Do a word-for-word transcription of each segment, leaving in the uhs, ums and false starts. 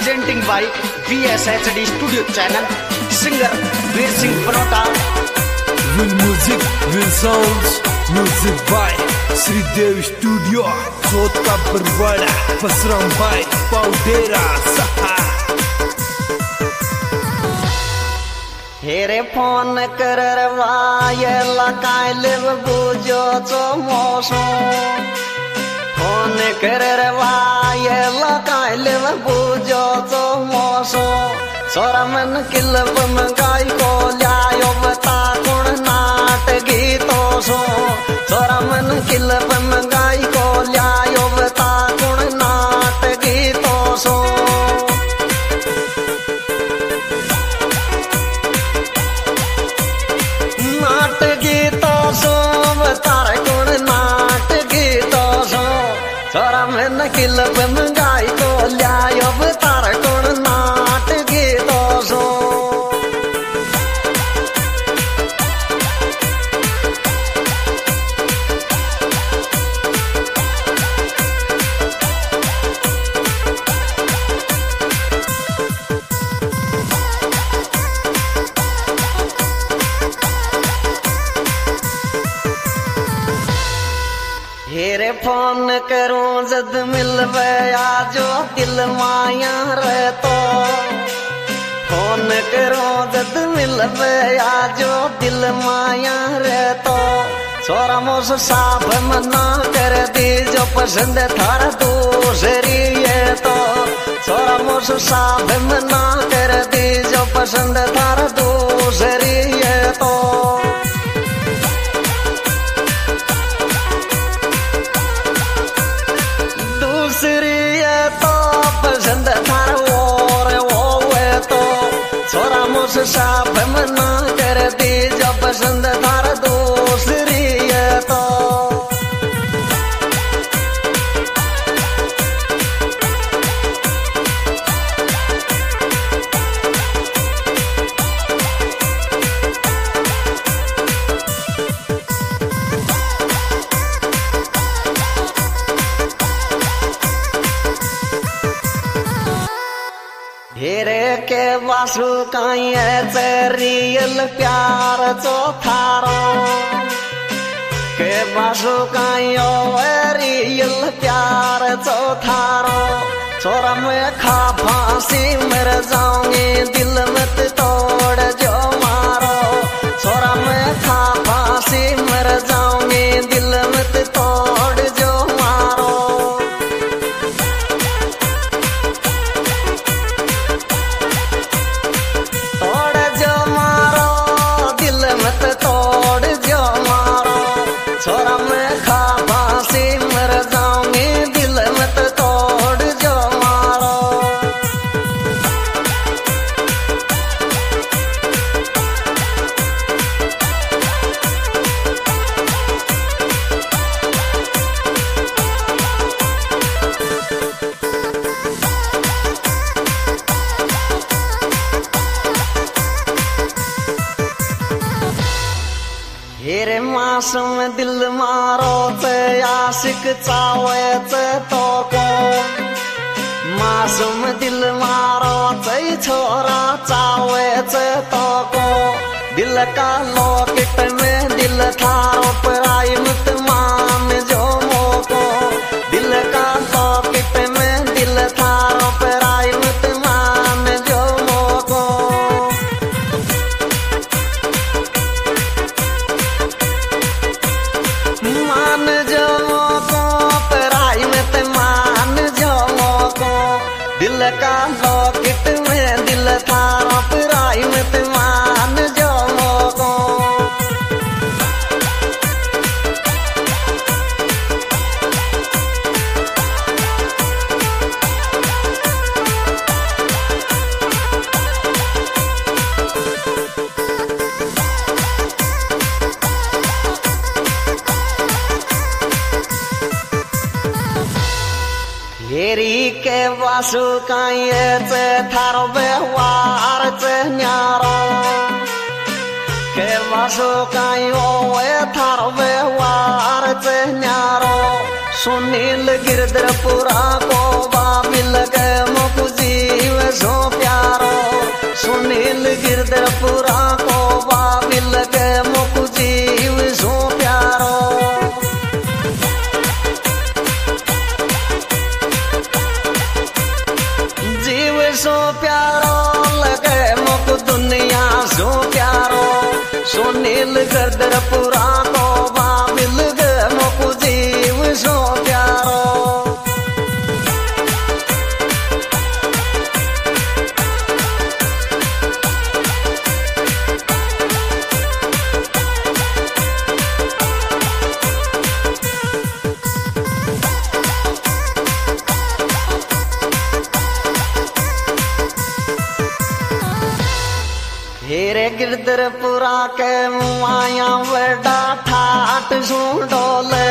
presenting by V S H D Studio Channel, singer Veer Singh Panota. Will music, will sounds, music by Sri Dev Studio, Chota Parwada, Pasram by Paudera Saha. हेरे phone करवाए लगाइल बुझो चो moso phone करवाए लगाइल बुझो चो moso सोरा मन किलब मंगाई को लायो बता गुण नाट गीतो सो सोरा मन किलब मंगाई को लायो बता गुण नाट गीतो सो नाट गीतो सो तार गुण नाट गीतो सो सोरा मन किलब मंगाई को लायो तार गुण नाट गीतो सो हेरे फोन करूं जद मिलवे आजो दिल माया रे तो फोन करूं जद मिलवे आजो दिल माया रे तो छोरा मोस साफ मना कर दी जो पसंद थारा दूसरी है तो छोरा मोस साफ मना कर दी जो पसंद थारा दूसरी है तो दूसरी है तो पसंद थार और वो है तो छोरा मुझ साफ मना कर दी जो पसंद थार दूसरी है तो हेरे के वासु काई है रियल प्यार चो थारो के वासु काई ओ रियल प्यार चो थारो छोरा मैं खा फांसी मर जाऊंगी दिल मत तोड़ जो मारो छोरा मैं खा फांसी मर जाऊंगी दिल मत तोड़ जो मारो तोड़ जो मारो छोरा मैं खा फांसी मर जाऊंगी दिल मत तोड़ जो मारो हेरे मासूम दिल मारो ते आशिक चावे ते तो को मासूम दिल मारो ते छोरा चावे ते तो को दिल का लॉकेट में दिल थारो पराई मत मान जो मोको दिल का लॉकेट में दिल थारो पराई मत मान जो मोको मान जो मोको पराई में ते मान जो मोको दिल का लॉकेट में दिल थारा पराई में ते मान जो मोको हेरी के वासु काई चे थारो व्यवहार चे न्यारो के वासु काई ओ थारो व्यवहार चे न्यारो सुनील गिरधरपुरा को बाबिल के मुख जीव सो प्यारो लगे मुक दुनिया सो प्यारो सुनील गर्दरपुरा को बाबिल गे मुक जीव सो प्यारो हेरे गिरधरपुरा के माया बड़ा ठाट सुडोले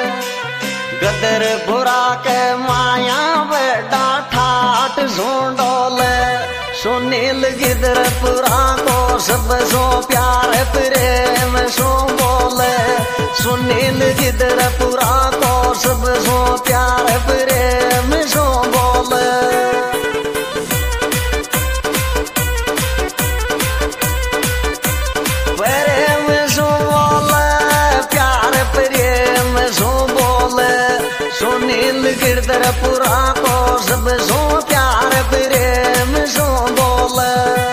गदरपुरा के माया बड़ा ठाट सुडोले सुनील गिरधरपुरा को सब सो प्यार प्रेम सो बोले सुनील गिरधरपुरा को सब सो प्यार प्रेम सो बोले सुनील गिरधरपुरा को सब सो प्यार प्रेम सो बोले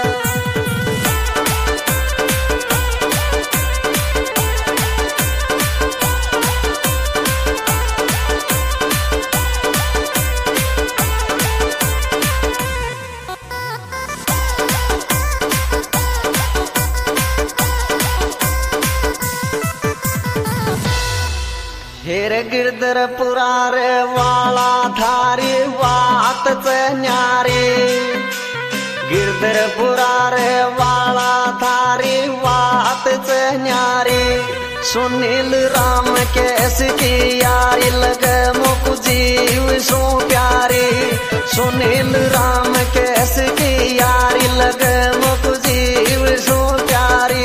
हेरे गिरधरपुरा रे वाला थारी बात से न्यारी गिरधरपुरा रे वाला थारी बात से न्यारी सुनील राम कैस की यारी लगे मुक जीव सो प्यारी सुनील राम कैस की यारी लगे मुक जीव सो प्यारी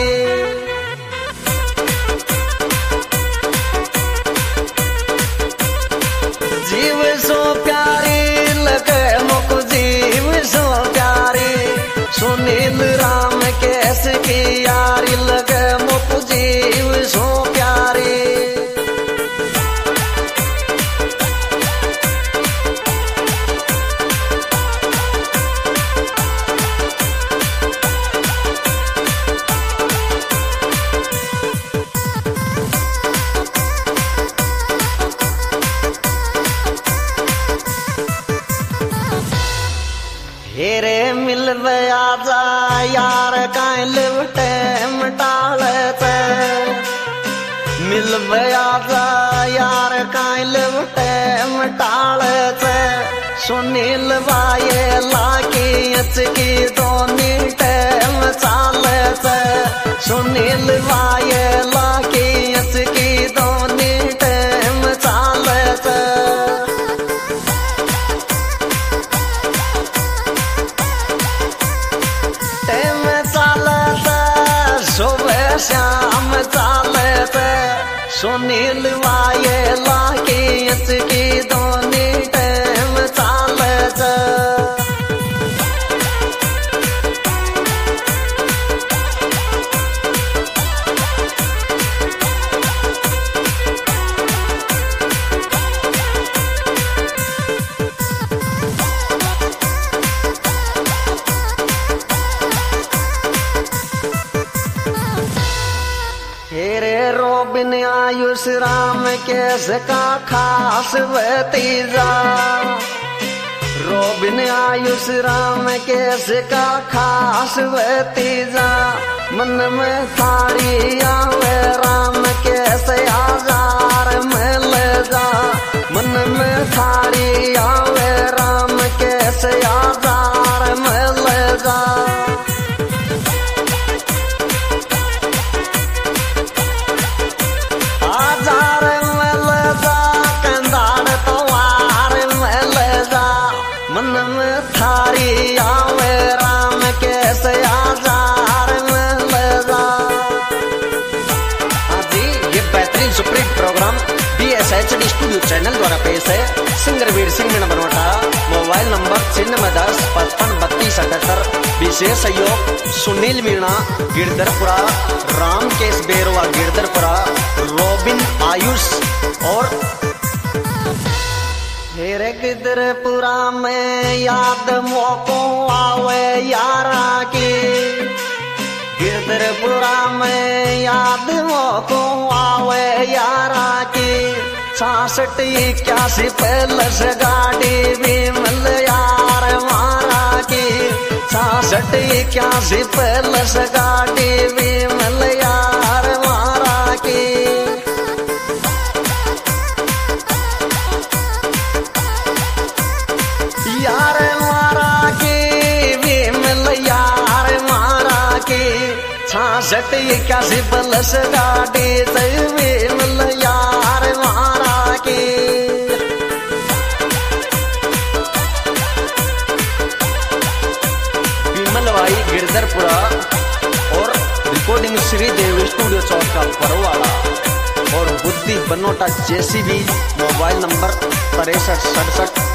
जीव सो प्यारी लगे मुक जीव सो प्यारी सुनील राम कैस की यारी लगे मुक जीव सो प्यारी हेरे मिलवे आजा यार काई लिवटे मटालते मिलवे आजा यार काई लिवटे मटालते सुनील वाये लाकी अचकी दोनी टेम चालते सुनील वाये लाकी अचकी दोनी टेम चालते श्याम चालते सुनील वाये लाकी अचकी दोनी टेम चालते हेरे रोबिन आयुष राम केस का खास भतीजा रोबिन आयुष राम केस का खास भतीजा मन में थारी आवे राम केस आजार में ले जा मन में थारी आवे राम केस आजार में ले जा मन में थारी आवे राम कैसे आजार में ले जा जी ये बेहतरीन supreme program B S H D studio channel द्वारा पेश है singer Veer Singh Meena Banwata mobile number छिन्नवे दस पचपन बत्तीस अठहत्तर विशेष सहयोग सुनील मीणा गिरधरपुरा राम केस बेरवा गिरधरपुरा रोबिन आयुष और हे गिर गिरधरपुरा में याद मोको आवे यारा की, गिरधरपुरा में याद मोको आवे यारा की। सासठ इक्यासी पैलस गाड़ी भी मिल यार मारा की, सासठ इक्यासी पैलस गाड़ी भी मिल यार मारा की। यार मारा की भी मिल यार मारा की, सासठ इक्यासी पैलस गाड़ी भी मिल यार मारा की। विमल भाई गिरधरपुरा और रिकॉर्डिंग श्रीदेव स्टूडियो चौक का परवाड़ा और बुद्धि बनोटा जेसीबी। मोबाइल नंबर तिरसठ सड़सठ